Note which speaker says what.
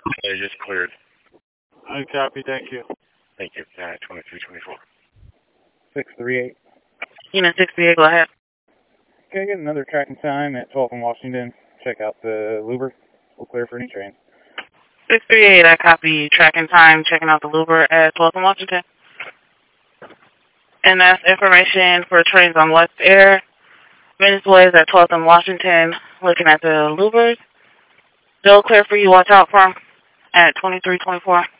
Speaker 1: They just cleared.
Speaker 2: I copy, thank you.
Speaker 1: Thank you. 2324.
Speaker 2: 638.
Speaker 3: Unit 68, go ahead.
Speaker 2: Can I get another tracking time at 12th and Washington? Check out the Luber. We'll clear for any trains.
Speaker 3: 638, I copy. Tracking time, checking out the Luber at 12th and Washington. And that's information for trains on West Air. Venezuela is at 12th and Washington, looking at the Lubers. They'll clear for you, watch out for them at 2324.